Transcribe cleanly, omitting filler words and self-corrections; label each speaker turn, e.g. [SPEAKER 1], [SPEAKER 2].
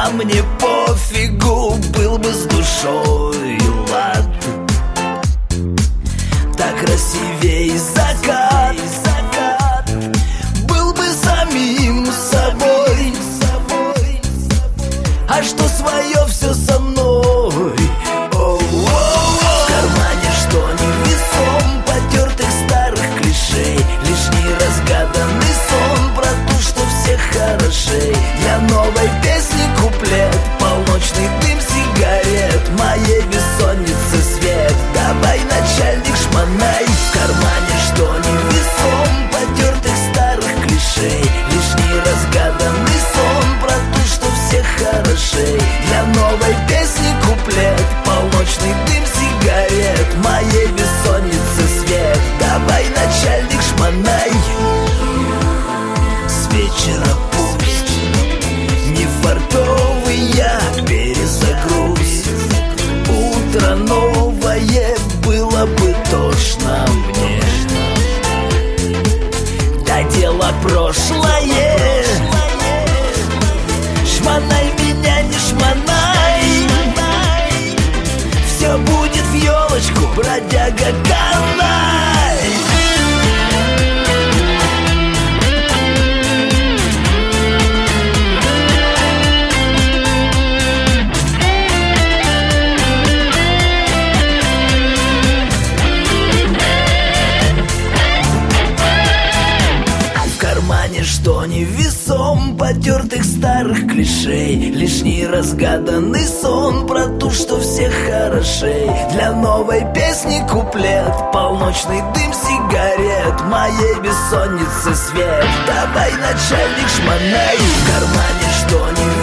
[SPEAKER 1] а мне пофигу, был бы с душой лад. Так красивей закат, был бы самим собой. А что свое все со мной. В кармане что невесом потертых старых клишей, лишний разгаданный сон про то, что всех хорошей. Для новой песни куплет, полночный дым сигарет, моей бессонницы свет. Давай, начальник, шмонай. В кармане что невесом потертых старых клишей, лишний разгаданный сон про то, что всех хорошей. Для новой песни куплет, полночный дым сигарет, моей бессонницы свет. Давай, начальник, шмонай. С вечера пусть не фартовый я перезагруз, утро новое, было бы тошно мне. Да дело прошлое, шмонай меня, не шмонай. Все будет в елочку, бродяга, канай. Что невесом потертых старых клишей, лишний разгаданный сон про то, что всех хорошей. Для новой песни куплет, полночный дым сигарет, моей бессонницы свет. Давай, начальник, шмонай. В кармане что невесом